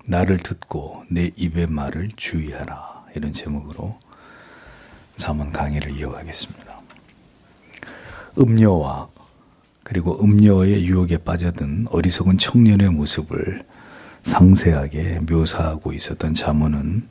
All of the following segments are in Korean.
나를 듣고 내 입의 말을 주의하라. 이런 제목으로 잠언 강의를 이어가겠습니다. 음녀와 그리고 음녀의 유혹에 빠져든 어리석은 청년의 모습을 상세하게 묘사하고 있었던 잠언은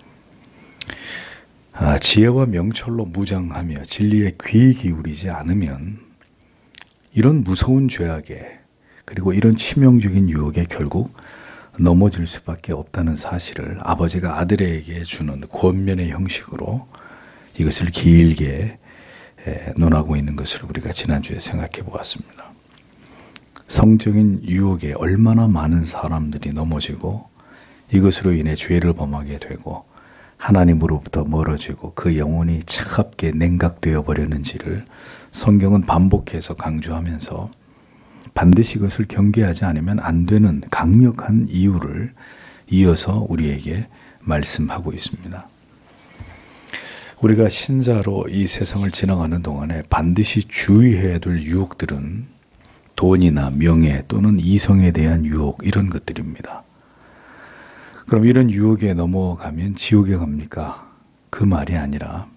지혜와 명철로 무장하며 진리에 귀 기울이지 않으면 이런 무서운 죄악에 그리고 이런 치명적인 유혹에 결국 넘어질 수밖에 없다는 사실을 아버지가 아들에게 주는 권면의 형식으로 이것을 길게 논하고 있는 것을 우리가 지난주에 생각해 보았습니다. 성적인 유혹에 얼마나 많은 사람들이 넘어지고 이것으로 인해 죄를 범하게 되고 하나님으로부터 멀어지고 그 영혼이 차갑게 냉각되어 버렸는지를 성경은 반복해서 강조하면서 반드시 이것을 경계하지 않으면 안 되는 강력한 이유를 이어서 우리에게 말씀하고 있습니다. 우리가 신자로 이 세상을 지나가는 동안에 반드시 주의해야 될 유혹들은 돈이나 명예 또는 이성에 대한 유혹 이런 것들입니다. 그럼 이런 유혹에 넘어가면 지옥에 갑니까? 그 말이 아니라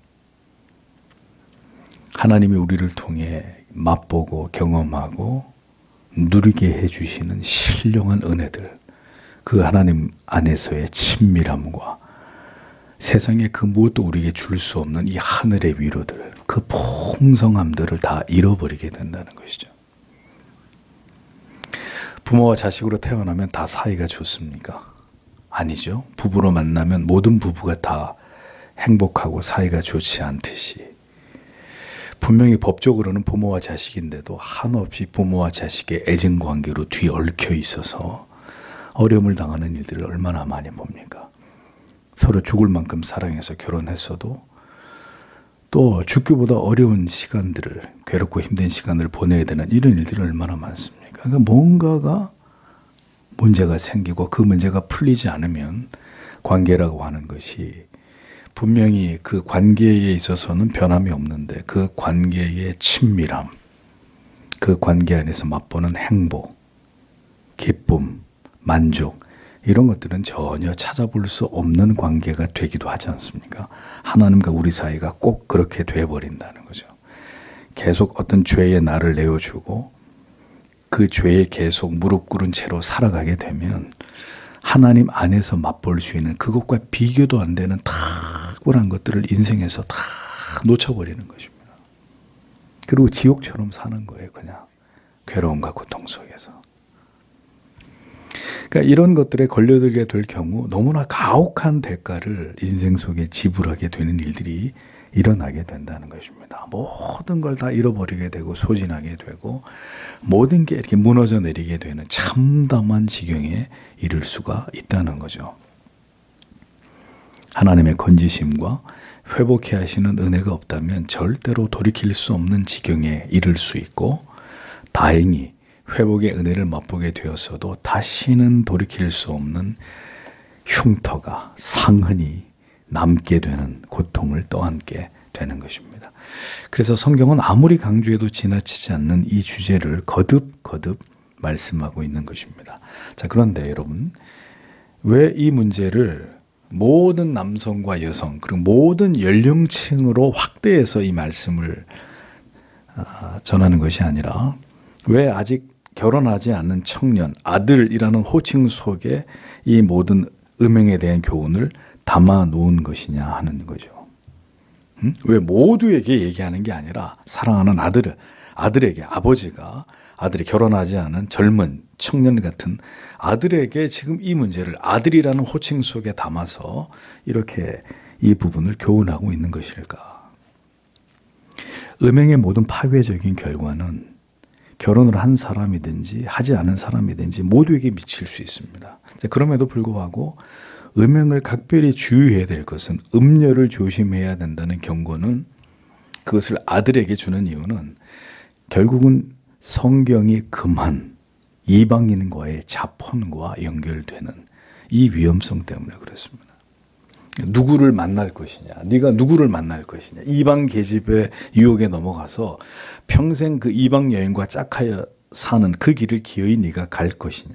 하나님이 우리를 통해 맛보고 경험하고 누리게 해주시는 신령한 은혜들, 그 하나님 안에서의 친밀함과 세상에 그 무엇도 우리에게 줄 수 없는 이 하늘의 위로들, 그 풍성함들을 다 잃어버리게 된다는 것이죠. 부모와 자식으로 태어나면 다 사이가 좋습니까? 아니죠. 부부로 만나면 모든 부부가 다 행복하고 사이가 좋지 않듯이 분명히 법적으로는 부모와 자식인데도 한없이 부모와 자식의 애증관계로 뒤얽혀 있어서 어려움을 당하는 일들을 얼마나 많이 봅니까? 서로 죽을 만큼 사랑해서 결혼했어도 또 죽기보다 어려운 시간들을, 괴롭고 힘든 시간을 보내야 되는 이런 일들이 얼마나 많습니까? 그러니까 뭔가가 문제가 생기고 그 문제가 풀리지 않으면 관계라고 하는 것이 분명히 그 관계에 있어서는 변함이 없는데 그 관계의 친밀함, 그 관계 안에서 맛보는 행복, 기쁨, 만족 이런 것들은 전혀 찾아볼 수 없는 관계가 되기도 하지 않습니까? 하나님과 우리 사이가 꼭 그렇게 돼버린다는 거죠. 계속 어떤 죄의 날을 내어주고 그 죄에 계속 무릎 꿇은 채로 살아가게 되면 하나님 안에서 맛볼 수 있는 그것과 비교도 안 되는 탁월한 것들을 인생에서 다 놓쳐버리는 것입니다. 그리고 지옥처럼 사는 거예요. 그냥 괴로움과 고통 속에서. 그러니까 이런 것들에 걸려들게 될 경우 너무나 가혹한 대가를 인생 속에 지불하게 되는 일들이 일어나게 된다는 것입니다. 모든 걸 다 잃어버리게 되고 소진하게 되고 모든 게 이렇게 무너져 내리게 되는 참담한 지경에 이를 수가 있다는 거죠. 하나님의 건지심과 회복해 하시는 은혜가 없다면 절대로 돌이킬 수 없는 지경에 이를 수 있고 다행히 회복의 은혜를 맛보게 되었어도 다시는 돌이킬 수 없는 흉터가 상흔이 남게 되는 고통을 떠안게 되는 것입니다. 그래서 성경은 아무리 강조해도 지나치지 않는 이 주제를 거듭 말씀하고 있는 것입니다. 자, 그런데 여러분, 왜 이 문제를 모든 남성과 여성 그리고 모든 연령층으로 확대해서 이 말씀을 전하는 것이 아니라 왜 아직 결혼하지 않는 청년, 아들이라는 호칭 속에 이 모든 음행에 대한 교훈을 담아 놓은 것이냐 하는 거죠. 왜 모두에게 얘기하는 게 아니라 사랑하는 아들에게 아버지가 아들이 결혼하지 않은 젊은 청년 같은 아들에게 지금 이 문제를 아들이라는 호칭 속에 담아서 이렇게 이 부분을 교훈하고 있는 것일까? 음행의 모든 파괴적인 결과는 결혼을 한 사람이든지 하지 않은 사람이든지 모두에게 미칠 수 있습니다. 그럼에도 불구하고 음행을 각별히 주의해야 될 것은 음녀를 조심해야 된다는 경고는 그것을 아들에게 주는 이유는 결국은 성경이 금한 이방인과의 자폰과 연결되는 이 위험성 때문에 그렇습니다. 누구를 만날 것이냐, 네가 누구를 만날 것이냐, 이방 계집의 유혹에 넘어가서 평생 그 이방 여인과 짝하여 사는 그 길을 기어이 네가 갈 것이냐,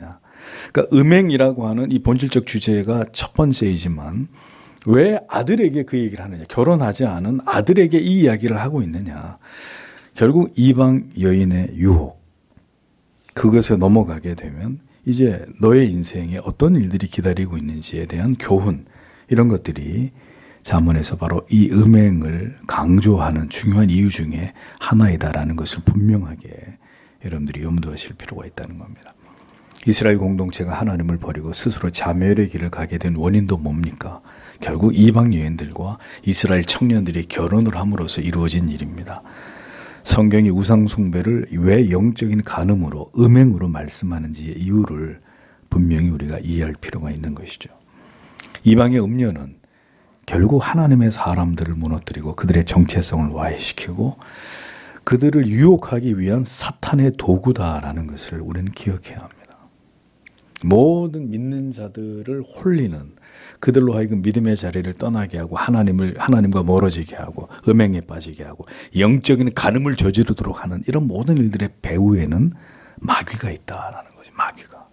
그러니까 음행이라고 하는 이 본질적 주제가 첫 번째이지만 왜 아들에게 그 얘기를 하느냐? 결혼하지 않은 아들에게 이 이야기를 하고 있느냐? 결국 이방 여인의 유혹, 그것에 넘어가게 되면 이제 너의 인생에 어떤 일들이 기다리고 있는지에 대한 교훈, 이런 것들이 잠언에서 바로 이 음행을 강조하는 중요한 이유 중에 하나이다라는 것을 분명하게 여러분들이 염두하실 필요가 있다는 겁니다. 이스라엘 공동체가 하나님을 버리고 스스로 자멸의 길을 가게 된 원인도 뭡니까? 결국 이방 여인들과 이스라엘 청년들이 결혼을 함으로써 이루어진 일입니다. 성경이 우상 숭배를 왜 영적인 간음으로, 음행으로 말씀하는지의 이유를 분명히 우리가 이해할 필요가 있는 것이죠. 이방의 음녀는 결국 하나님의 사람들을 무너뜨리고 그들의 정체성을 와해시키고 그들을 유혹하기 위한 사탄의 도구다라는 것을 우리는 기억해야 합니다. 모든 믿는 자들을 홀리는, 그들로 하여금 믿음의 자리를 떠나게 하고 하나님과 멀어지게 하고 음행에 빠지게 하고 영적인 간음을 저지르도록 하는 이런 모든 일들의 배후에는 마귀가 있다라는 거죠. 마귀가.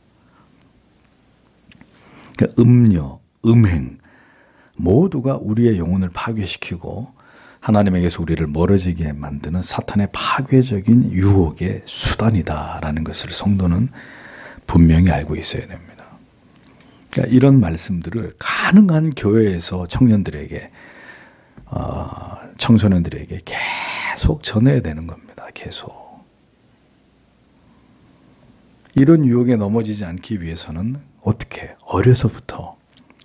그러니까 음녀, 음행 모두가 우리의 영혼을 파괴시키고 하나님에게서 우리를 멀어지게 만드는 사탄의 파괴적인 유혹의 수단이다라는 것을 성도는 분명히 알고 있어야 됩니다. 그러니까 이런 말씀들을 가능한 교회에서 청년들에게, 청소년들에게 계속 전해야 되는 겁니다. 계속. 이런 유혹에 넘어지지 않기 위해서는 어떻게? 어려서부터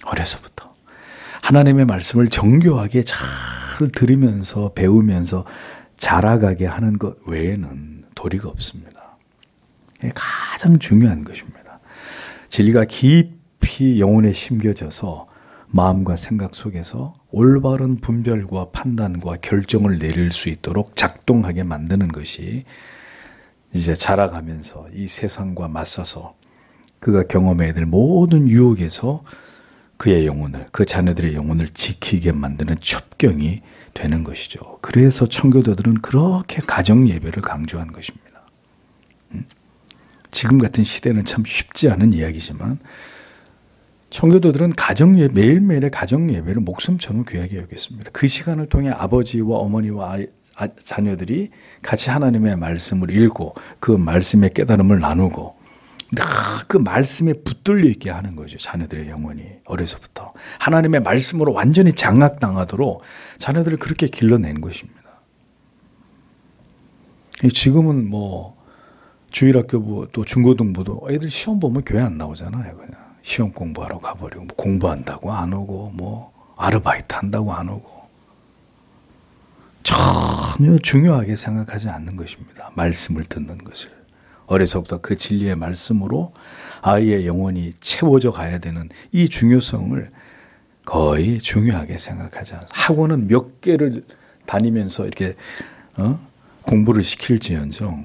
하나님의 말씀을 정교하게 잘 들으면서 배우면서 자라가게 하는 것 외에는 도리가 없습니다. 이게 가장 중요한 것입니다. 진리가 깊이 영혼에 심겨져서 마음과 생각 속에서 올바른 분별과 판단과 결정을 내릴 수 있도록 작동하게 만드는 것이 이제 자라가면서 이 세상과 맞서서 그가 경험해야 될 모든 유혹에서 그의 영혼을, 그 자녀들의 영혼을 지키게 만드는 첩경이 되는 것이죠. 그래서 청교도들은 그렇게 가정 예배를 강조한 것입니다. 지금 같은 시대는 참 쉽지 않은 이야기지만 청교도들은 매일매일의 가정 예배를 목숨처럼 귀하게 여겼습니다. 그 시간을 통해 아버지와 어머니와 자녀들이 같이 하나님의 말씀을 읽고 그 말씀의 깨달음을 나누고 늘 그 말씀에 붙들려 있게 하는 거죠. 자녀들의 영혼이 어려서부터 하나님의 말씀으로 완전히 장악당하도록 자녀들을 그렇게 길러낸 것입니다. 지금은 뭐 주일학교부 또 중고등부도 애들 시험 보면 교회 안 나오잖아요. 그냥 시험 공부하러 가버리고 뭐 공부한다고 안 오고 뭐 아르바이트 한다고 안 오고 전혀 중요하게 생각하지 않는 것입니다. 말씀을 듣는 것을. 어려서부터 그 진리의 말씀으로 아이의 영혼이 채워져 가야 되는 이 중요성을 거의 중요하게 생각하지 않아요. 학원은 몇 개를 다니면서 이렇게 공부를 시킬지언정.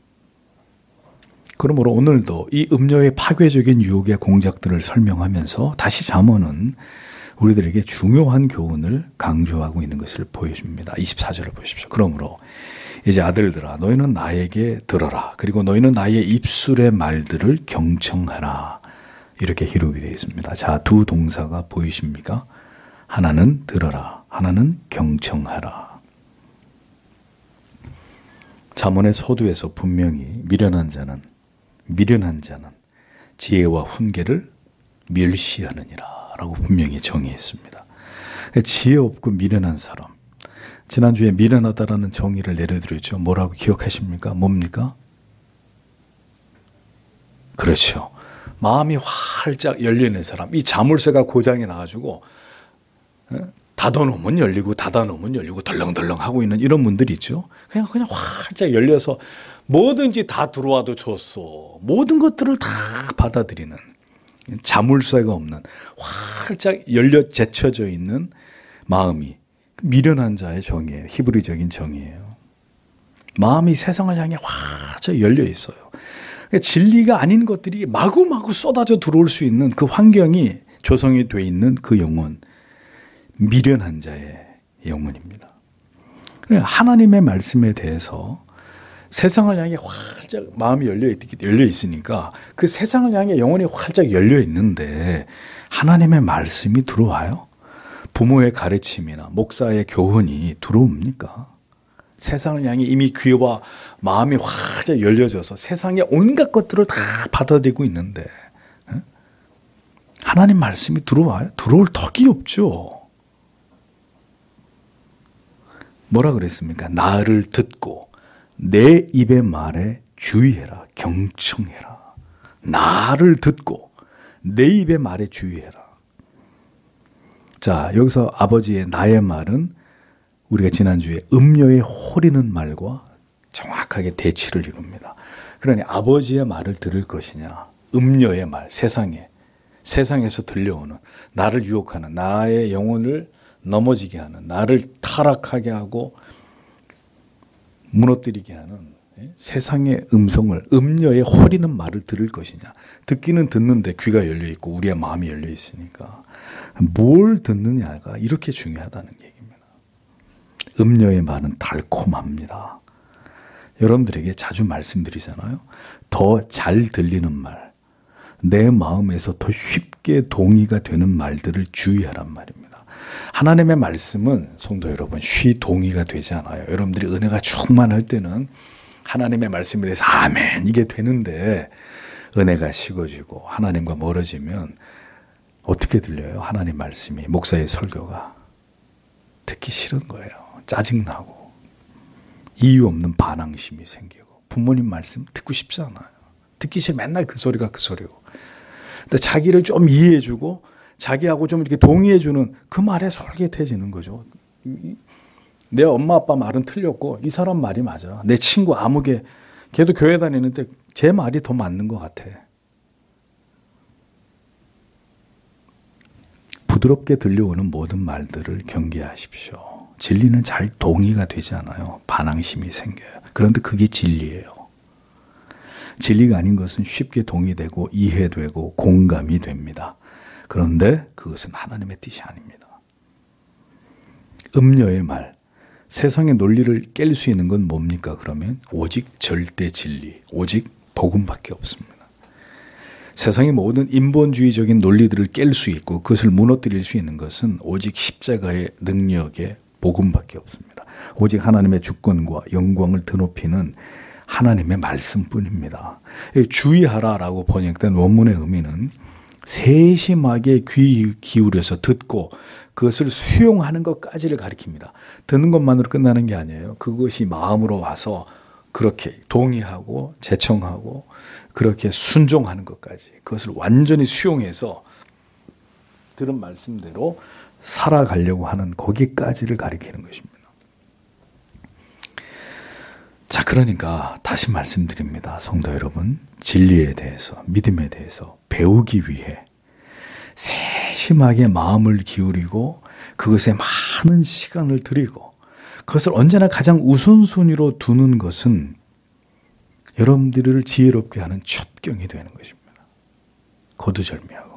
그러므로 오늘도 이 음료의 파괴적인 유혹의 공작들을 설명하면서 다시 잠언은 우리들에게 중요한 교훈을 강조하고 있는 것을 보여줍니다. 24절을 보십시오. 그러므로 이제 아들들아 너희는 나에게 들어라. 그리고 너희는 나의 입술의 말들을 경청하라. 이렇게 기록이 되어 있습니다. 자, 두 동사가 보이십니까? 하나는 들어라. 하나는 경청하라. 잠언의 서두에서 분명히 미련한 자는 지혜와 훈계를 멸시하느니라 라고 분명히 정의했습니다. 지혜 없고 미련한 사람. 지난주에 미련하다라는 정의를 내려드렸죠. 뭐라고 기억하십니까? 뭡니까? 그렇죠. 마음이 활짝 열려있는 사람. 이 자물쇠가 고장이 나가지고 닫아놓으면 열리고 닫아놓으면 열리고 덜렁덜렁 하고 있는 이런 분들이 있죠. 그냥 활짝 열려서 뭐든지 다 들어와도 좋소. 모든 것들을 다 받아들이는 자물쇠가 없는 활짝 열려 제쳐져 있는 마음이 미련한 자의 정의예요. 히브리적인 정의예요. 마음이 세상을 향해 활짝 열려 있어요. 그러니까 진리가 아닌 것들이 마구마구 쏟아져 들어올 수 있는 그 환경이 조성이 돼 있는 그 영혼, 미련한 자의 영혼입니다. 하나님의 말씀에 대해서 세상을 향해 활짝 마음이 열려 있으니까 그 세상을 향해 영혼이 활짝 열려 있는데 하나님의 말씀이 들어와요? 부모의 가르침이나 목사의 교훈이 들어옵니까? 세상을 향해 이미 귀와 마음이 활짝 열려져서 세상의 온갖 것들을 다 받아들이고 있는데 하나님 말씀이 들어와요? 들어올 턱이 없죠. 뭐라 그랬습니까? 나를 듣고 내 입의 말에 주의해라. 경청해라. 나를 듣고 내 입의 말에 주의해라. 자, 여기서 아버지의 나의 말은 우리가 지난주에 음료에 호리는 말과 정확하게 대치를 이룹니다. 그러니 아버지의 말을 들을 것이냐, 음료의 말, 세상에서 들려오는 나를 유혹하는, 나의 영혼을 넘어지게 하는, 나를 타락하게 하고 무너뜨리게 하는 세상의 음성을, 음녀의 호리는 말을 들을 것이냐. 듣기는 듣는데 귀가 열려 있고 우리의 마음이 열려 있으니까 뭘 듣느냐가 이렇게 중요하다는 얘기입니다. 음녀의 말은 달콤합니다. 여러분들에게 자주 말씀드리잖아요. 더 잘 들리는 말, 내 마음에서 더 쉽게 동의가 되는 말들을 주의하란 말입니다. 하나님의 말씀은 성도 여러분 쉬 동의가 되지 않아요. 여러분들이 은혜가 충만할 때는 하나님의 말씀에 대해서 아멘 이게 되는데 은혜가 식어지고 하나님과 멀어지면 어떻게 들려요? 하나님 말씀이, 목사의 설교가 듣기 싫은 거예요. 짜증나고 이유 없는 반항심이 생기고 부모님 말씀 듣고 싶지 않아요. 듣기 싫어. 맨날 그 소리가 그 소리고. 근데 자기를 좀 이해해주고 자기하고 좀 이렇게 동의해주는 그 말에 솔깃해지는 거죠. 내 엄마 아빠 말은 틀렸고 이 사람 말이 맞아. 내 친구 아무개 걔도 교회 다니는데 제 말이 더 맞는 것 같아. 부드럽게 들려오는 모든 말들을 경계하십시오. 진리는 잘 동의가 되지 않아요. 반항심이 생겨요. 그런데 그게 진리예요. 진리가 아닌 것은 쉽게 동의되고 이해되고 공감이 됩니다. 그런데 그것은 하나님의 뜻이 아닙니다. 음녀의 말, 세상의 논리를 깰 수 있는 건 뭡니까? 그러면 오직 절대 진리, 오직 복음밖에 없습니다. 세상의 모든 인본주의적인 논리들을 깰 수 있고 그것을 무너뜨릴 수 있는 것은 오직 십자가의 능력의 복음밖에 없습니다. 오직 하나님의 주권과 영광을 드높이는 하나님의 말씀뿐입니다. 주의하라라고 번역된 원문의 의미는 세심하게 귀 기울여서 듣고 그것을 수용하는 것까지를 가리킵니다. 듣는 것만으로 끝나는 게 아니에요. 그것이 마음으로 와서 그렇게 동의하고 제청하고 그렇게 순종하는 것까지, 그것을 완전히 수용해서 들은 말씀대로 살아가려고 하는 거기까지를 가리키는 것입니다. 자, 그러니까 다시 말씀드립니다. 성도 여러분, 진리에 대해서, 믿음에 대해서 배우기 위해 세심하게 마음을 기울이고 그것에 많은 시간을 들이고 그것을 언제나 가장 우선순위로 두는 것은 여러분들을 지혜롭게 하는 첩경이 되는 것입니다. 거두절미하고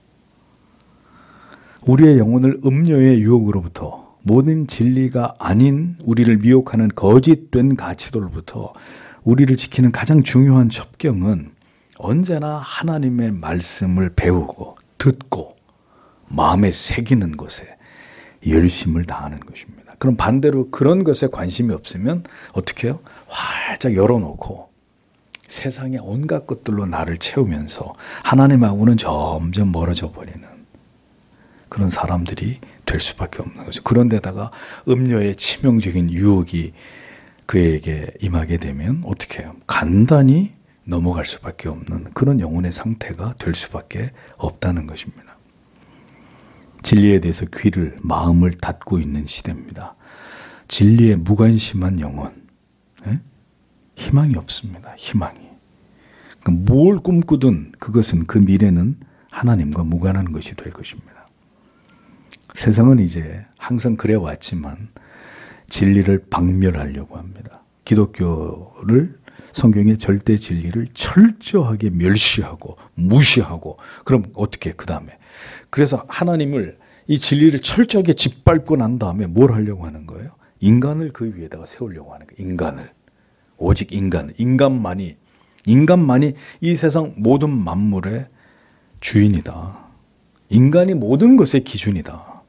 우리의 영혼을 음료의 유혹으로부터, 모든 진리가 아닌 우리를 미혹하는 거짓된 가치들로부터 우리를 지키는 가장 중요한 첩경은 언제나 하나님의 말씀을 배우고 듣고 마음에 새기는 것에 열심을 다하는 것입니다. 그럼 반대로 그런 것에 관심이 없으면 어떻게 해요? 활짝 열어놓고 세상의 온갖 것들로 나를 채우면서 하나님하고는 점점 멀어져 버리는 그런 사람들이 될 수밖에 없는 거죠. 그런데다가 음료의 치명적인 유혹이 그에게 임하게 되면 어떻게 해요? 간단히 넘어갈 수밖에 없는 그런 영혼의 상태가 될 수밖에 없다는 것입니다. 진리에 대해서 귀를, 마음을 닫고 있는 시대입니다. 진리에 무관심한 영혼, 희망이 없습니다. 희망이. 그러니까 뭘 꿈꾸든 그것은, 그 미래는 하나님과 무관한 것이 될 것입니다. 세상은 이제 항상 그래왔지만 진리를 박멸하려고 합니다. 기독교를, 성경의 절대 진리를 철저하게 멸시하고 무시하고, 그럼 어떻게 그 다음에, 그래서 하나님을, 이 진리를 철저하게 짓밟고 난 다음에 뭘 하려고 하는 거예요? 인간을 그 위에다가 세우려고 하는 거예요. 인간을. 오직 인간만이 이 세상 모든 만물의 주인이다. 인간이 모든 것의 기준이다.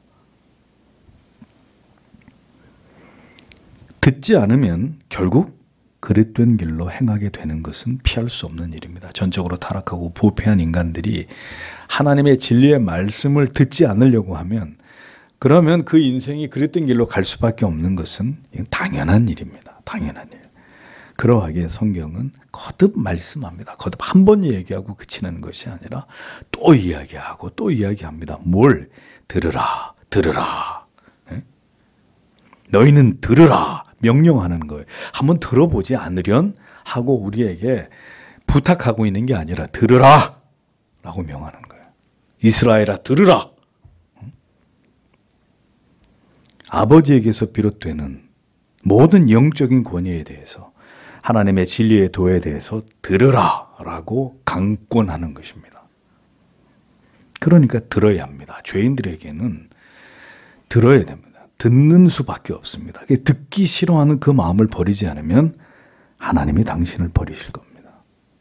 듣지 않으면 결국 그릇된 길로 행하게 되는 것은 피할 수 없는 일입니다. 전적으로 타락하고 부패한 인간들이 하나님의 진리의 말씀을 듣지 않으려고 하면 그러면 그 인생이 그릇된 길로 갈 수밖에 없는 것은 당연한 일입니다. 당연한 일. 그러하기에 성경은 거듭 말씀합니다. 거듭 한 번 얘기하고 그치는 것이 아니라 또 이야기하고 또 이야기합니다. 뭘? 들으라. 들으라. 네? 너희는 들으라. 명령하는 거예요. 한번 들어보지 않으련 하고 우리에게 부탁하고 있는 게 아니라 들으라 라고 명하는 거예요. 이스라엘아 들으라. 아버지에게서 비롯되는 모든 영적인 권위에 대해서 하나님의 진리의 도에 대해서 들으라 라고 강권하는 것입니다. 그러니까 들어야 합니다. 죄인들에게는 들어야 됩니다. 듣는 수밖에 없습니다. 듣기 싫어하는 그 마음을 버리지 않으면 하나님이 당신을 버리실 겁니다.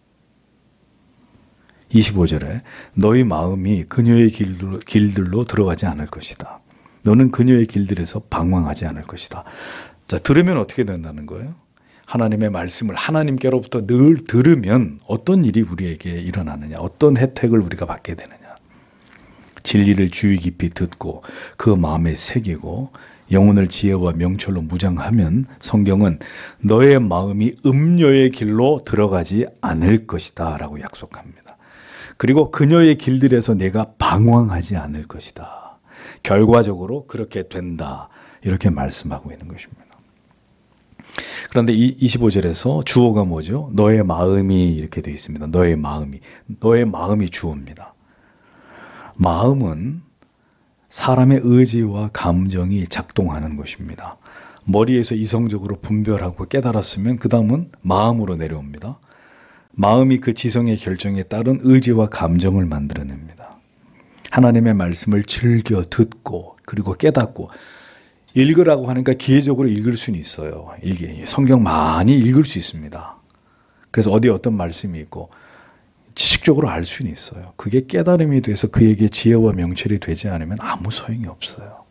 25절에 너희 마음이 그녀의 길들로 들어가지 않을 것이다. 너는 그녀의 길들에서 방황하지 않을 것이다. 자, 들으면 어떻게 된다는 거예요? 하나님의 말씀을 하나님께로부터 늘 들으면 어떤 일이 우리에게 일어나느냐, 어떤 혜택을 우리가 받게 되느냐. 진리를 주의 깊이 듣고 그 마음에 새기고 영혼을 지혜와 명철로 무장하면 성경은 너의 마음이 음녀의 길로 들어가지 않을 것이다 라고 약속합니다. 그리고 그녀의 길들에서 내가 방황하지 않을 것이다. 결과적으로 그렇게 된다. 이렇게 말씀하고 있는 것입니다. 그런데 이 25절에서 주어가 뭐죠? 너의 마음이 이렇게 되어 있습니다. 너의 마음이 주어입니다. 마음은 사람의 의지와 감정이 작동하는 것입니다. 머리에서 이성적으로 분별하고 깨달았으면 그 다음은 마음으로 내려옵니다. 마음이 그 지성의 결정에 따른 의지와 감정을 만들어냅니다. 하나님의 말씀을 즐겨 듣고 그리고 깨닫고 읽으라고 하니까 기회적으로 읽을 수는 있어요. 성경 많이 읽을 수 있습니다. 그래서 어디에 어떤 말씀이 있고 지식적으로 알 수는 있어요. 그게 깨달음이 돼서 그에게 지혜와 명철이 되지 않으면 아무 소용이 없어요.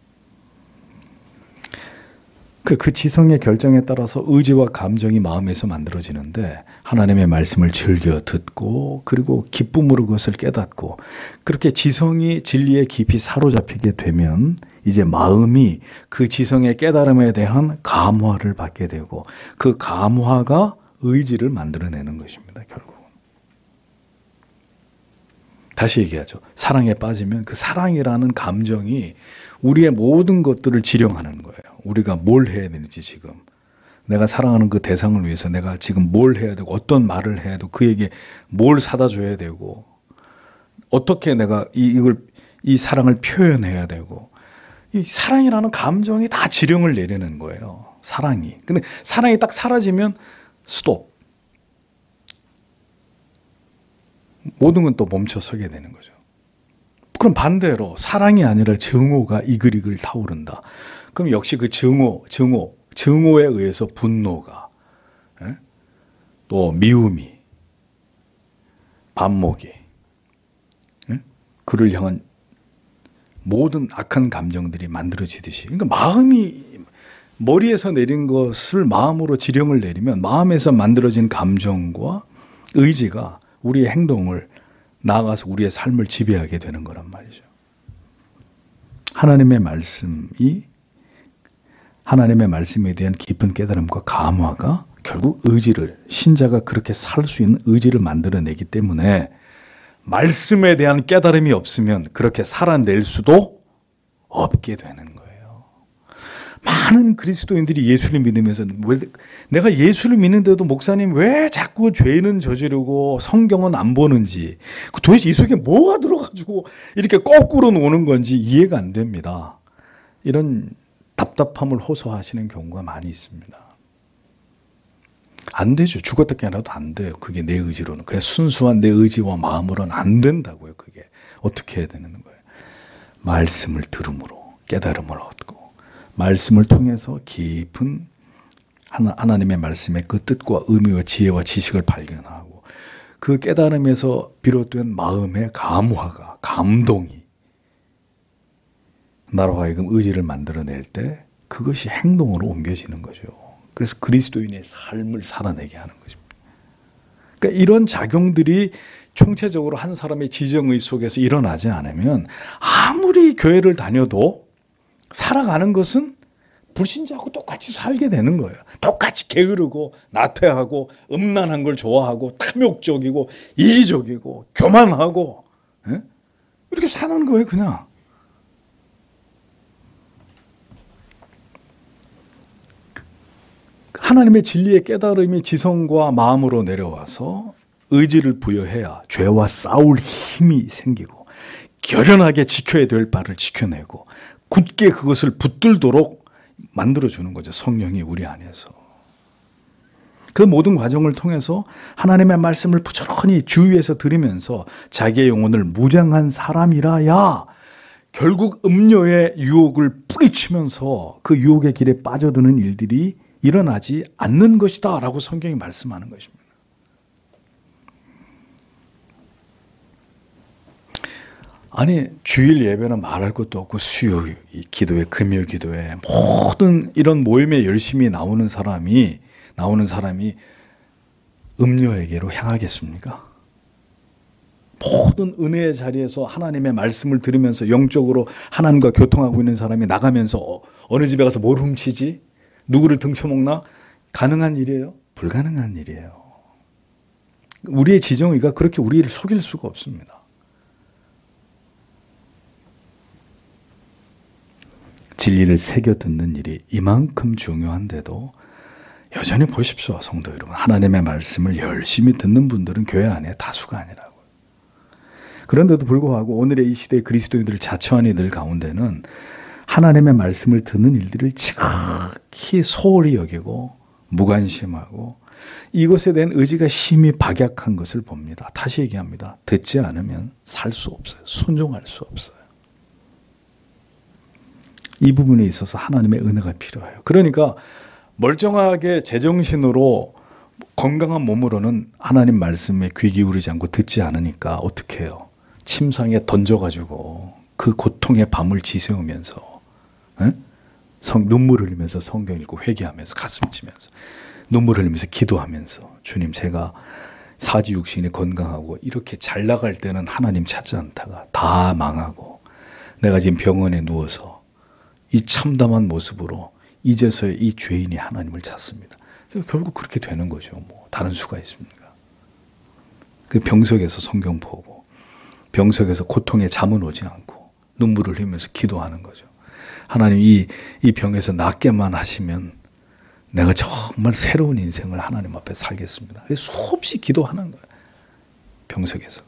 그 지성의 결정에 따라서 의지와 감정이 마음에서 만들어지는데 하나님의 말씀을 즐겨 듣고 그리고 기쁨으로 그것을 깨닫고 그렇게 지성이 진리에 깊이 사로잡히게 되면 이제 마음이 그 지성의 깨달음에 대한 감화를 받게 되고 그 감화가 의지를 만들어내는 것입니다. 결국. 다시 얘기하죠. 사랑에 빠지면 그 사랑이라는 감정이 우리의 모든 것들을 지령하는 거예요. 우리가 뭘 해야 되는지 지금. 내가 사랑하는 그 대상을 위해서 내가 지금 뭘 해야 되고 어떤 말을 해야 되고 그에게 뭘 사다 줘야 되고 어떻게 내가 이 사랑을 표현해야 되고 이 사랑이라는 감정이 다 지령을 내리는 거예요. 사랑이. 근데 사랑이 딱 사라지면 스톱. 모든 건 또 멈춰서게 되는 거죠. 그럼 반대로 사랑이 아니라 증오가 이글이글 타오른다. 그럼 역시 그 증오에 의해서 분노가, 또 미움이, 반목이, 그를 향한 모든 악한 감정들이 만들어지듯이. 그러니까 마음이 머리에서 내린 것을 마음으로 지령을 내리면 마음에서 만들어진 감정과 의지가 우리의 행동을 나아가서 우리의 삶을 지배하게 되는 거란 말이죠. 하나님의 말씀에 대한 깊은 깨달음과 감화가 결국 신자가 그렇게 살 수 있는 의지를 만들어내기 때문에 말씀에 대한 깨달음이 없으면 그렇게 살아낼 수도 없게 되는 거예요. 많은 그리스도인들이 예수를 믿으면서 내가 예수를 믿는데도 목사님 왜 자꾸 죄는 저지르고 성경은 안 보는지 도대체 이 속에 뭐가 들어가지고 이렇게 거꾸로 노는 건지 이해가 안 됩니다. 이런 답답함을 호소하시는 경우가 많이 있습니다. 안 되죠. 죽었다 깨어나도 안 돼요. 그게 내 의지로는. 그냥 순수한 내 의지와 마음으로는 안 된다고요. 그게. 어떻게 해야 되는 거예요? 말씀을 들음으로 깨달음을 얻고 말씀을 통해서 깊은 하나님의 말씀의 그 뜻과 의미와 지혜와 지식을 발견하고 그 깨달음에서 비롯된 마음의 감화가, 감동이 나로 하여금 의지를 만들어낼 때 그것이 행동으로 옮겨지는 거죠. 그래서 그리스도인의 삶을 살아내게 하는 것입니다. 그러니까 이런 작용들이 총체적으로 한 사람의 지정의 속에서 일어나지 않으면 아무리 교회를 다녀도 살아가는 것은 불신자하고 똑같이 살게 되는 거예요. 똑같이 게으르고 나태하고 음란한 걸 좋아하고 탐욕적이고 이기적이고 교만하고 이렇게 사는 거예요, 그냥. 하나님의 진리의 깨달음이 지성과 마음으로 내려와서 의지를 부여해야 죄와 싸울 힘이 생기고 결연하게 지켜야 될 바를 지켜내고 굳게 그것을 붙들도록 만들어주는 거죠. 성령이 우리 안에서. 그 모든 과정을 통해서 하나님의 말씀을 부지런히 주위에서 들으면서 자기의 영혼을 무장한 사람이라야 결국 음료의 유혹을 뿌리치면서 그 유혹의 길에 빠져드는 일들이 일어나지 않는 것이다 라고 성경이 말씀하는 것입니다. 아니 주일 예배는 말할 것도 없고 수요 기도회, 금요 기도회 모든 이런 모임에 열심히 나오는 사람이 음료에게로 향하겠습니까? 모든 은혜의 자리에서 하나님의 말씀을 들으면서 영적으로 하나님과 교통하고 있는 사람이 나가면서 어느 집에 가서 뭘 훔치지? 누구를 등쳐먹나? 가능한 일이에요? 불가능한 일이에요. 우리의 지정의가 그렇게 우리를 속일 수가 없습니다. 진리를 새겨 듣는 일이 이만큼 중요한데도 여전히 보십시오, 성도 여러분. 하나님의 말씀을 열심히 듣는 분들은 교회 안에 다수가 아니라고요. 그런데도 불구하고 오늘의 이 시대의 그리스도인들을 자처한 이들 가운데는 하나님의 말씀을 듣는 일들을 지극히 소홀히 여기고 무관심하고 이것에 대한 의지가 심히 박약한 것을 봅니다. 다시 얘기합니다. 듣지 않으면 살 수 없어요. 순종할 수 없어요. 이 부분에 있어서 하나님의 은혜가 필요해요. 그러니까 멀쩡하게 제정신으로 건강한 몸으로는 하나님 말씀에 귀 기울이지 않고 듣지 않으니까 어떻게 해요? 침상에 던져가지고 그 고통의 밤을 지새우면서 눈물 흘리면서 성경 읽고 회개하면서 가슴 치면서 눈물 흘리면서 기도하면서 주님 제가 사지육신이 건강하고 이렇게 잘 나갈 때는 하나님 찾지 않다가 다 망하고 내가 지금 병원에 누워서 이 참담한 모습으로 이제서야 이 죄인이 하나님을 찾습니다. 결국 그렇게 되는 거죠. 뭐 다른 수가 있습니까? 그 병석에서 성경 보고 병석에서 고통에 잠은 오지 않고 눈물을 흘리면서 기도하는 거죠. 하나님 이 병에서 낫게만 하시면 내가 정말 새로운 인생을 하나님 앞에 살겠습니다. 수없이 기도하는 거예요. 병석에서.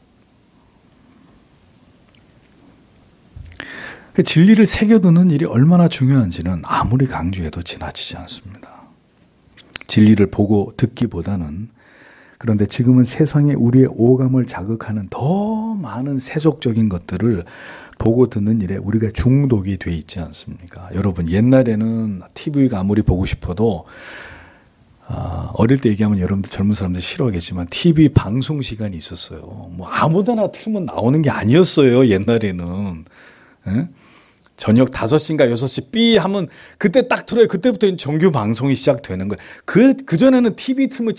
진리를 새겨두는 일이 얼마나 중요한지는 아무리 강조해도 지나치지 않습니다. 진리를 보고 듣기보다는 그런데 지금은 세상에 우리의 오감을 자극하는 더 많은 세속적인 것들을 보고 듣는 일에 우리가 중독이 돼 있지 않습니까? 여러분 옛날에는 TV가 아무리 보고 싶어도 어릴 때 얘기하면 여러분들 젊은 사람들 싫어하겠지만 TV 방송 시간이 있었어요. 뭐 아무데나 틀면 나오는 게 아니었어요. 옛날에는. 에? 저녁 5시인가 6시 삐 하면 그때 딱 틀어요. 그때부터 정규 방송이 시작되는 거예요. 그전에는 TV 틀면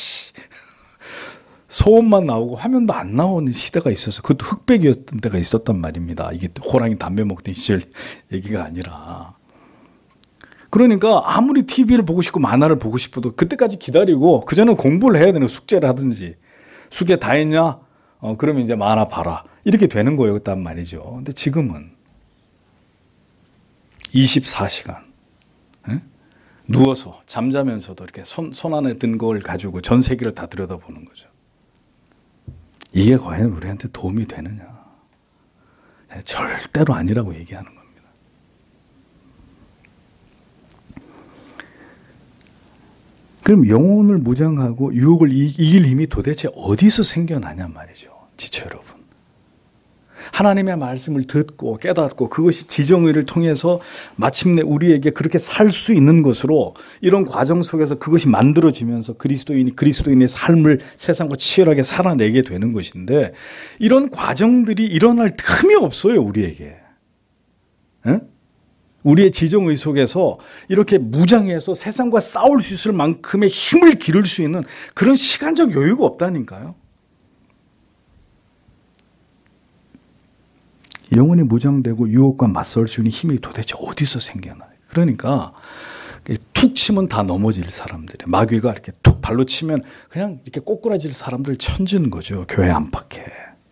소음만 나오고 화면도 안 나오는 시대가 있어서 그것도 흑백이었던 때가 있었단 말입니다. 이게 호랑이 담배 먹던 시절 얘기가 아니라. 그러니까 아무리 TV를 보고 싶고 만화를 보고 싶어도 그때까지 기다리고 그전에는 공부를 해야 되는 숙제를 하든지 숙제 다 했냐? 그러면 이제 만화 봐라. 이렇게 되는 거였단 말이죠. 근데 지금은 24시간 누워서 잠자면서도 이렇게 손 안에 든 걸 가지고 전 세계를 다 들여다보는 거죠. 이게 과연 우리한테 도움이 되느냐? 절대로 아니라고 얘기하는 겁니다. 그럼 영혼을 무장하고 유혹을 이길 힘이 도대체 어디서 생겨나냐 말이죠. 지체 여러분. 하나님의 말씀을 듣고 깨닫고 그것이 지정의를 통해서 마침내 우리에게 그렇게 살 수 있는 것으로 이런 과정 속에서 그것이 만들어지면서 그리스도인이 그리스도인의 삶을 세상과 치열하게 살아내게 되는 것인데 이런 과정들이 일어날 틈이 없어요, 우리에게. 에? 우리의 지정의 속에서 이렇게 무장해서 세상과 싸울 수 있을 만큼의 힘을 기를 수 있는 그런 시간적 여유가 없다니까요. 영혼이 무장되고 유혹과 맞설 수 있는 힘이 도대체 어디서 생겨나요? 그러니까 툭 치면 다 넘어질 사람들이, 마귀가 이렇게 툭 발로 치면 그냥 이렇게 꼬꾸라질 사람들 천지는 거죠. 교회 안팎에.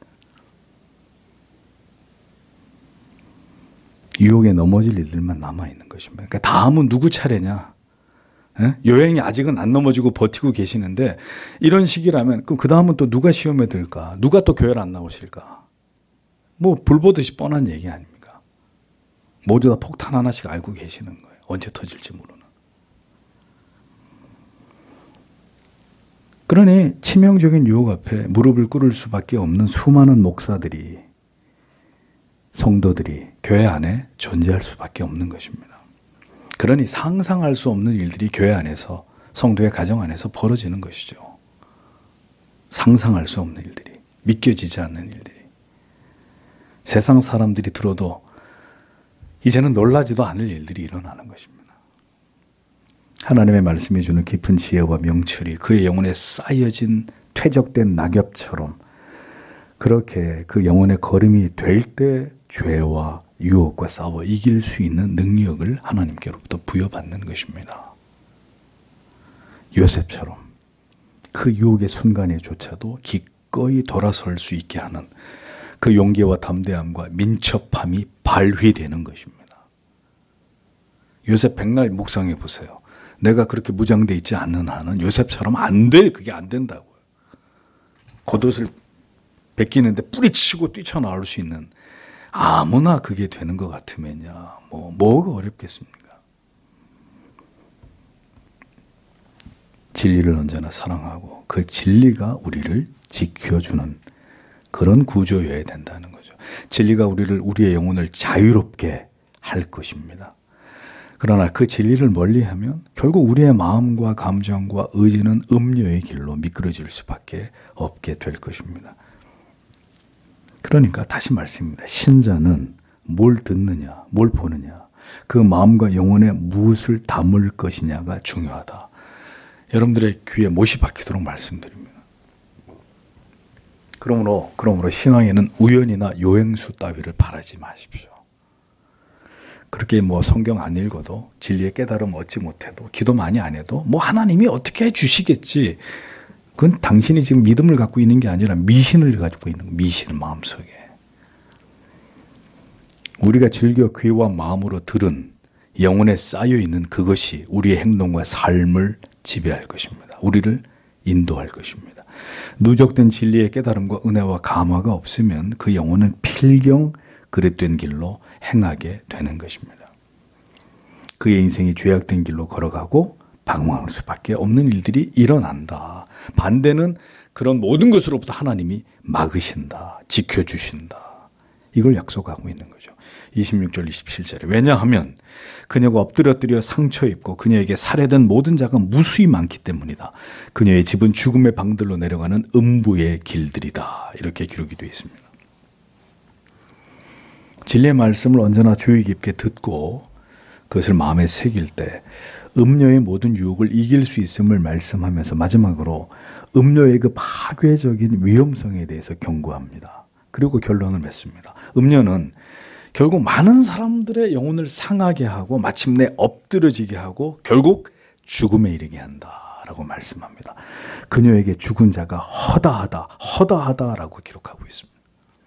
유혹에 넘어질 일들만 남아있는 것입니다. 그러니까 다음은 누구 차례냐? 여행이 아직은 안 넘어지고 버티고 계시는데 이런 식이라면 그럼 그 다음은 또 누가 시험에 들까? 누가 또 교회를 안 나오실까? 뭐 불 보듯이 뻔한 얘기 아닙니까? 모두 다 폭탄 하나씩 알고 계시는 거예요. 언제 터질지 모르는. 그러니 치명적인 유혹 앞에 무릎을 꿇을 수밖에 없는 수많은 목사들이, 성도들이 교회 안에 존재할 수밖에 없는 것입니다. 그러니 상상할 수 없는 일들이 교회 안에서, 성도의 가정 안에서 벌어지는 것이죠. 상상할 수 없는 일들이, 믿겨지지 않는 일들이. 세상 사람들이 들어도 이제는 놀라지도 않을 일들이 일어나는 것입니다. 하나님의 말씀이 주는 깊은 지혜와 명철이 그의 영혼에 쌓여진 퇴적된 낙엽처럼 그렇게 그 영혼의 걸음이 될 때 죄와 유혹과 싸워 이길 수 있는 능력을 하나님께로부터 부여받는 것입니다. 요셉처럼 그 유혹의 순간에조차도 기꺼이 돌아설 수 있게 하는 그 용기와 담대함과 민첩함이 발휘되는 것입니다. 요셉 백날 묵상해 보세요. 내가 그렇게 무장되어 있지 않는 한은 요셉처럼 안 돼. 그게 안 된다고요. 겉옷을 벗기는데 뿌리치고 뛰쳐나올 수 있는, 아무나 그게 되는 것 같으면요. 뭐가 어렵겠습니까? 진리를 언제나 사랑하고 그 진리가 우리를 지켜주는 그런 구조여야 된다는 거죠. 진리가 우리의 영혼을 자유롭게 할 것입니다. 그러나 그 진리를 멀리하면 결국 우리의 마음과 감정과 의지는 음료의 길로 미끄러질 수밖에 없게 될 것입니다. 그러니까 다시 말씀입니다. 신자는 뭘 듣느냐, 뭘 보느냐, 그 마음과 영혼에 무엇을 담을 것이냐가 중요하다. 여러분들의 귀에 못이 박히도록 말씀드립니다. 그러므로 신앙에는 우연이나 요행수 따위를 바라지 마십시오. 그렇게 성경 안 읽어도, 진리의 깨달음 얻지 못해도, 기도 많이 안 해도 하나님이 어떻게 해주시겠지. 그건 당신이 지금 믿음을 갖고 있는 게 아니라 미신을 가지고 있는 거예요. 미신 마음속에. 우리가 즐겨 귀와 마음으로 들은 영혼에 쌓여있는 그것이 우리의 행동과 삶을 지배할 것입니다. 우리를 인도할 것입니다. 누적된 진리의 깨달음과 은혜와 감화가 없으면 그 영혼은 필경 그릇된 길로 행하게 되는 것입니다. 그의 인생이 죄악된 길로 걸어가고 방황할 수밖에 없는 일들이 일어난다. 반대는 그런 모든 것으로부터 하나님이 막으신다. 지켜주신다. 이걸 약속하고 있는 거죠. 26절 27절에 왜냐하면 그녀가 엎드려뜨려 상처 입고 그녀에게 살해된 모든 자가 무수히 많기 때문이다. 그녀의 집은 죽음의 방들로 내려가는 음부의 길들이다. 이렇게 기록이 되어 있습니다. 진리의 말씀을 언제나 주의 깊게 듣고 그것을 마음에 새길 때 음료의 모든 유혹을 이길 수 있음을 말씀하면서 마지막으로 음료의 그 파괴적인 위험성에 대해서 경고합니다. 그리고 결론을 맺습니다. 음료는 결국 많은 사람들의 영혼을 상하게 하고 마침내 엎드러지게 하고 결국 죽음에 이르게 한다라고 말씀합니다. 그녀에게 죽은 자가 허다하다라고 기록하고 있습니다.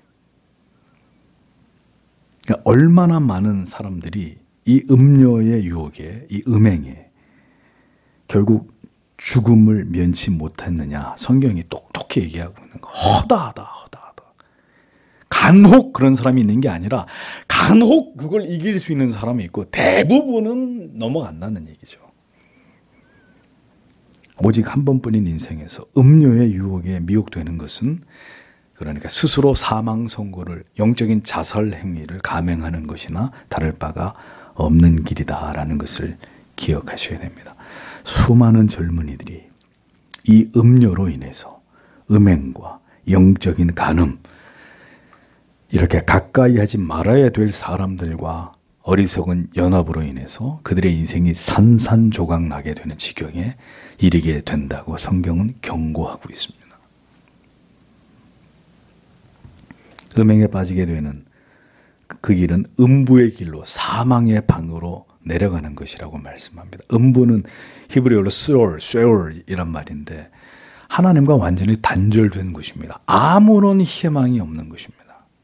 그러니까 얼마나 많은 사람들이 이 음료의 유혹에, 이 음행에 결국 죽음을 면치 못했느냐. 성경이 똑똑히 얘기하고 있는 거. 허다하다. 간혹 그런 사람이 있는 게 아니라 간혹 그걸 이길 수 있는 사람이 있고 대부분은 넘어간다는 얘기죠. 오직 한 번뿐인 인생에서 음료의 유혹에 미혹되는 것은 그러니까 스스로 사망 선고를, 영적인 자살 행위를 감행하는 것이나 다를 바가 없는 길이다라는 것을 기억하셔야 됩니다. 수많은 젊은이들이 이 음료로 인해서 음행과 영적인 간음, 이렇게 가까이 하지 말아야 될 사람들과 어리석은 연합으로 인해서 그들의 인생이 산산조각 나게 되는 지경에 이르게 된다고 성경은 경고하고 있습니다. 음행에 빠지게 되는 그 길은 음부의 길로, 사망의 방으로 내려가는 것이라고 말씀합니다. 음부는 히브리어로 쇠올이란 말인데 하나님과 완전히 단절된 곳입니다. 아무런 희망이 없는 곳입니다.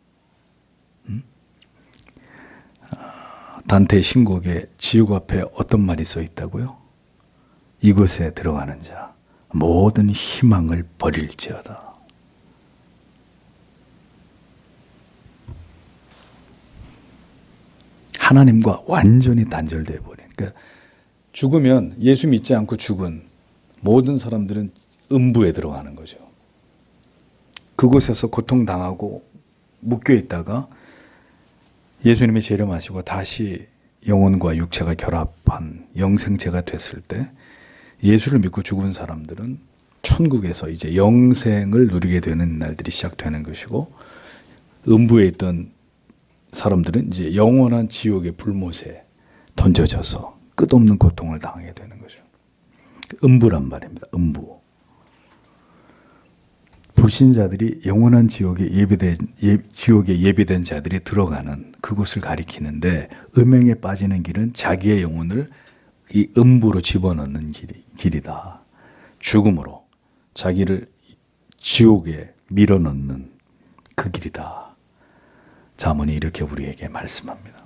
단테 신곡에 지옥 앞에 어떤 말이 써 있다고요? 이곳에 들어가는 자 모든 희망을 버릴지어다. 하나님과 완전히 단절되어 버린. 그러니까 죽으면, 예수 믿지 않고 죽은 모든 사람들은 음부에 들어가는 거죠. 그곳에서 고통당하고 묶여 있다가 예수님의 재림하시고 다시 영혼과 육체가 결합한 영생체가 됐을 때 예수를 믿고 죽은 사람들은 천국에서 이제 영생을 누리게 되는 날들이 시작되는 것이고, 음부에 있던 사람들은 이제 영원한 지옥의 불못에 던져져서 끝없는 고통을 당하게 되는 거죠. 음부란 말입니다. 음부. 불신자들이 영원한 지옥에 예비된 자들이 들어가는 그곳을 가리키는데, 음행에 빠지는 길은 자기의 영혼을 이 음부로 집어넣는 길이다. 죽음으로 자기를 지옥에 밀어넣는 그 길이다. 잠언이 이렇게 우리에게 말씀합니다.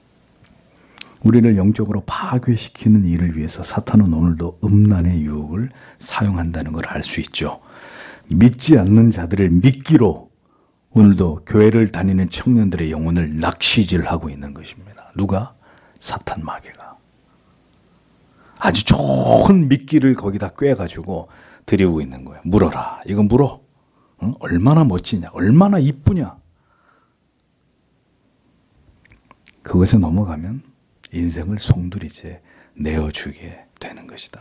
우리를 영적으로 파괴시키는 일을 위해서 사탄은 오늘도 음란의 유혹을 사용한다는 걸 알 수 있죠. 믿지 않는 자들을 믿기로 오늘도 교회를 다니는 청년들의 영혼을 낚시질하고 있는 것입니다. 누가? 사탄 마귀가. 아주 좋은 미끼를 거기다 꿰가지고 들이우고 있는 거예요. 물어라. 이거 물어. 응? 얼마나 멋지냐. 얼마나 이쁘냐. 그것에 넘어가면 인생을 송두리째 내어주게 되는 것이다.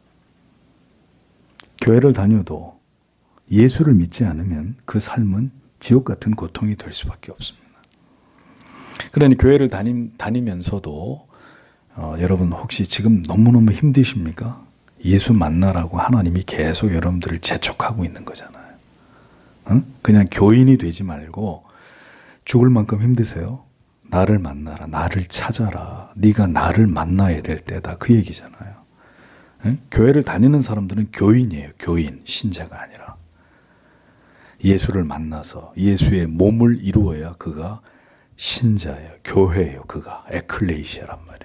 교회를 다녀도 예수를 믿지 않으면 그 삶은 지옥 같은 고통이 될 수밖에 없습니다. 그러니 교회를 다니면서도 여러분 혹시 지금 너무너무 힘드십니까? 예수 만나라고 하나님이 계속 여러분들을 재촉하고 있는 거잖아요. 응? 그냥 교인이 되지 말고 죽을 만큼 힘드세요? 나를 만나라. 나를 찾아라. 네가 나를 만나야 될 때다. 그 얘기잖아요. 응? 교회를 다니는 사람들은 교인이에요. 교인. 신자가 아니라. 예수를 만나서 예수의 몸을 이루어야 그가 신자예요. 교회예요. 그가. 에클레이시아란 말이에요.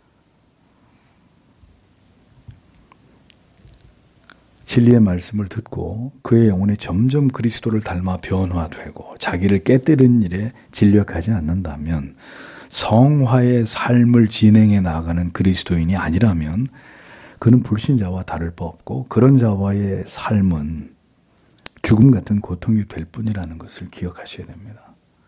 진리의 말씀을 듣고 그의 영혼이 점점 그리스도를 닮아 변화되고 자기를 깨뜨리는 일에 진력하지 않는다면, 성화의 삶을 진행해 나가는 그리스도인이 아니라면 그는 불신자와 다를 바 없고, 그런 자와의 삶은 죽음 같은 고통이 될 뿐이라는 것을 기억하셔야 됩니다.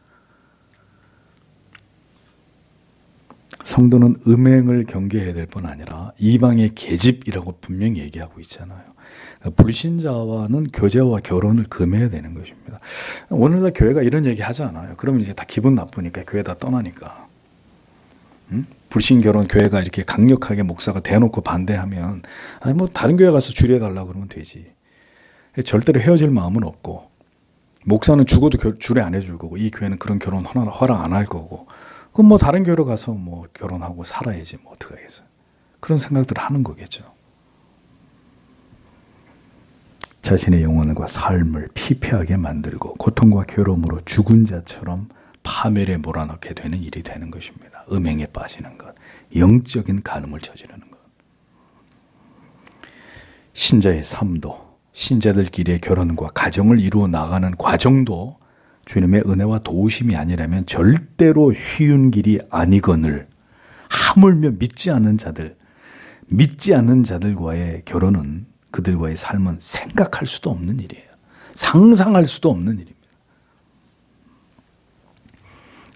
성도는 음행을 경계해야 될 뿐 아니라 이방의 계집이라고 분명히 얘기하고 있잖아요. 불신자와는 교제와 결혼을 금해야 되는 것입니다. 오늘날 교회가 이런 얘기 하지 않아요. 그러면 이제 다 기분 나쁘니까 교회 다 떠나니까. 응? 불신 결혼 교회가 이렇게 강력하게 목사가 대놓고 반대하면, 아니 뭐 다른 교회 가서 주례해달라고 그러면 되지. 절대로 헤어질 마음은 없고, 목사는 죽어도 주례 안 해줄 거고, 이 교회는 그런 결혼 허락 안 할 거고, 그럼 뭐 다른 교회로 가서 뭐 결혼하고 살아야지 뭐 어떡하겠어요. 그런 생각들을 하는 거겠죠. 자신의 영혼과 삶을 피폐하게 만들고 고통과 괴로움으로 죽은 자처럼 파멸에 몰아넣게 되는 일이 되는 것입니다. 음행에 빠지는 것, 영적인 간음을 저지르는 것. 신자의 삶도, 신자들끼리의 결혼과 가정을 이루어 나가는 과정도 주님의 은혜와 도우심이 아니라면 절대로 쉬운 길이 아니거늘, 하물며 믿지 않는 자들과의 결혼은, 그들과의 삶은 생각할 수도 없는 일이에요. 상상할 수도 없는 일입니다.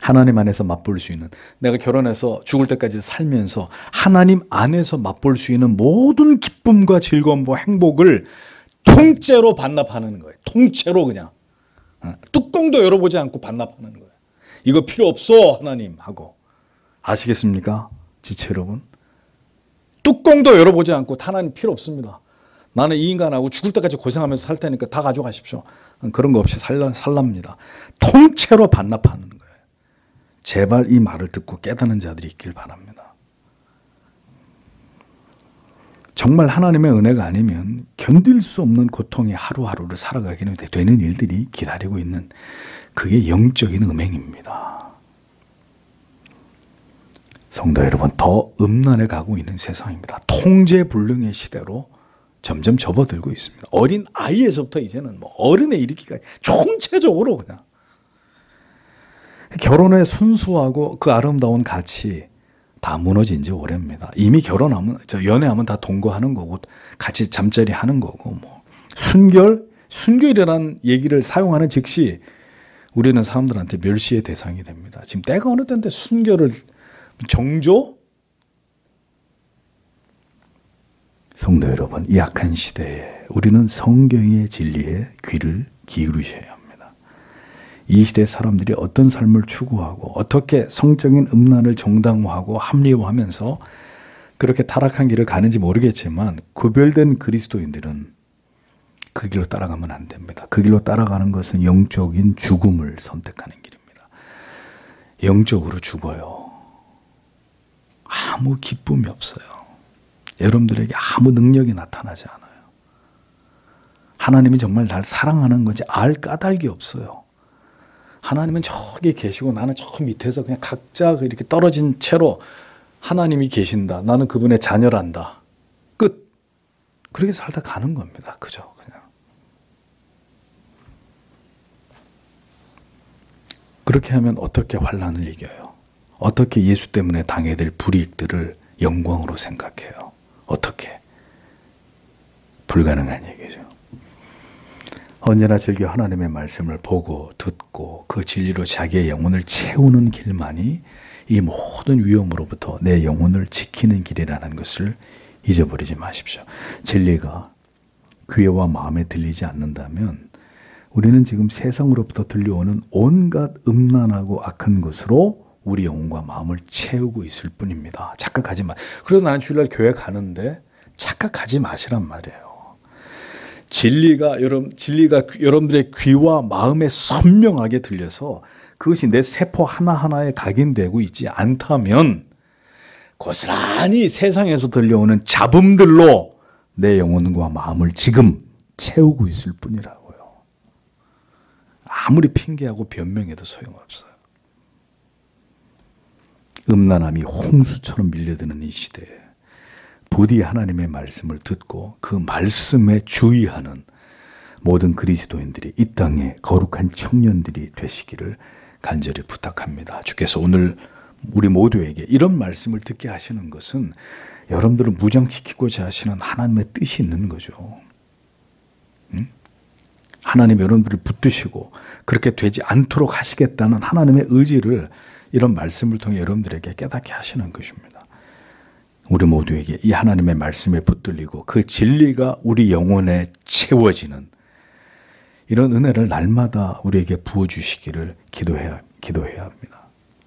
하나님 안에서 맛볼 수 있는, 내가 결혼해서 죽을 때까지 살면서 하나님 안에서 맛볼 수 있는 모든 기쁨과 즐거움과 행복을 통째로 반납하는 거예요. 통째로 그냥. 뚜껑도 열어보지 않고 반납하는 거예요. 이거 필요 없어 하나님 하고. 아시겠습니까? 지체 여러분. 뚜껑도 열어보지 않고 하나님 필요 없습니다. 나는 이 인간하고 죽을 때까지 고생하면서 살 테니까 다 가져가십시오. 그런 거 없이 살랍니다. 통째로 반납하는 거예요. 제발 이 말을 듣고 깨닫는 자들이 있길 바랍니다. 정말 하나님의 은혜가 아니면 견딜 수 없는 고통의 하루하루를 살아가게 되는 일들이 기다리고 있는, 그게 영적인 음행입니다. 성도 여러분, 더 음란에 가고 있는 세상입니다. 통제불능의 시대로 점점 접어들고 있습니다. 어린 아이에서부터 이제는 뭐 어른에 이르기까지 총체적으로 그냥 결혼의 순수하고 그 아름다운 가치 다 무너진 지 오래입니다. 이미 결혼하면, 연애하면 다 동거하는 거고 같이 잠자리 하는 거고, 뭐 순결이라는 얘기를 사용하는 즉시 우리는 사람들한테 멸시의 대상이 됩니다. 지금 때가 어느 때인데 순결을 정조? 성도 여러분, 이 악한 시대에 우리는 성경의 진리에 귀를 기울이셔야 합니다. 이 시대 사람들이 어떤 삶을 추구하고 어떻게 성적인 음란을 정당화하고 합리화하면서 그렇게 타락한 길을 가는지 모르겠지만, 구별된 그리스도인들은 그 길로 따라가면 안 됩니다. 그 길로 따라가는 것은 영적인 죽음을 선택하는 길입니다. 영적으로 죽어요. 아무 기쁨이 없어요. 여러분들에게 아무 능력이 나타나지 않아요. 하나님이 정말 날 사랑하는 건지 알 까닭이 없어요. 하나님은 저기 계시고 나는 저 밑에서 그냥 각자 이렇게 떨어진 채로 하나님이 계신다. 나는 그분의 자녀란다. 끝. 그렇게 살다 가는 겁니다. 그죠? 그냥. 그렇게 하면 어떻게 환난을 이겨요? 어떻게 예수 때문에 당해야 될 불이익들을 영광으로 생각해요? 어떻게? 불가능한 얘기죠. 언제나 즐겨 하나님의 말씀을 보고 듣고 그 진리로 자기의 영혼을 채우는 길만이 이 모든 위험으로부터 내 영혼을 지키는 길이라는 것을 잊어버리지 마십시오. 진리가 귀와 마음에 들리지 않는다면 우리는 지금 세상으로부터 들려오는 온갖 음란하고 악한 것으로 우리 영혼과 마음을 채우고 있을 뿐입니다. 착각하지 마. 그래도 나는 주일날 교회 가는데 착각하지 마시란 말이에요. 진리가 여러분들의 귀와 마음에 선명하게 들려서 그것이 내 세포 하나하나에 각인되고 있지 않다면 고스란히 세상에서 들려오는 잡음들로 내 영혼과 마음을 지금 채우고 있을 뿐이라고요. 아무리 핑계하고 변명해도 소용없어요. 음란함이 홍수처럼 밀려드는 이 시대에 부디 하나님의 말씀을 듣고 그 말씀에 주의하는 모든 그리스도인들이 이 땅에 거룩한 청년들이 되시기를 간절히 부탁합니다. 주께서 오늘 우리 모두에게 이런 말씀을 듣게 하시는 것은 여러분들을 무장시키고자 하시는 하나님의 뜻이 있는 거죠. 하나님 여러분들을 붙드시고 그렇게 되지 않도록 하시겠다는 하나님의 의지를 이런 말씀을 통해 여러분들에게 깨닫게 하시는 것입니다. 우리 모두에게 이 하나님의 말씀에 붙들리고 그 진리가 우리 영혼에 채워지는 이런 은혜를 날마다 우리에게 부어주시기를 기도해야 합니다.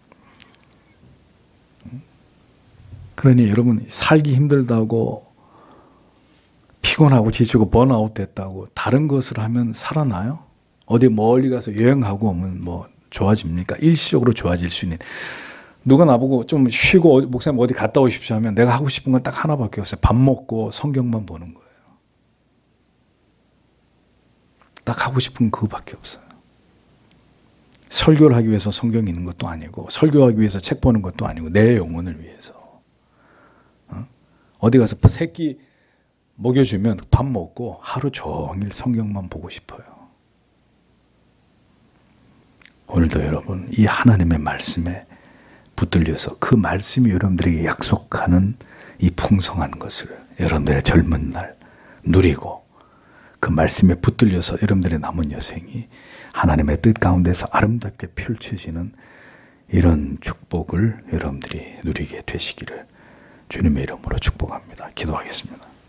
그러니 여러분 살기 힘들다고 피곤하고 지치고 번아웃 됐다고 다른 것을 하면 살아나요? 어디 멀리 가서 여행하고 오면 뭐 좋아집니까? 일시적으로 좋아질 수 있는. 누가 나보고 좀 쉬고 목사님 어디 갔다 오십시오 하면 내가 하고 싶은 건 딱 하나밖에 없어요. 밥 먹고 성경만 보는 거예요. 딱 하고 싶은 건 그거밖에 없어요. 설교를 하기 위해서 성경 읽는 것도 아니고 설교하기 위해서 책 보는 것도 아니고 내 영혼을 위해서. 어디 가서 새끼 먹여주면 밥 먹고 하루 종일 성경만 보고 싶어요. 오늘도 여러분 이 하나님의 말씀에 붙들려서 그 말씀이 여러분들에게 약속하는 이 풍성한 것을 여러분들의 젊은 날 누리고 그 말씀에 붙들려서 여러분들의 남은 여생이 하나님의 뜻 가운데서 아름답게 펼쳐지는 이런 축복을 여러분들이 누리게 되시기를 주님의 이름으로 축복합니다. 기도하겠습니다.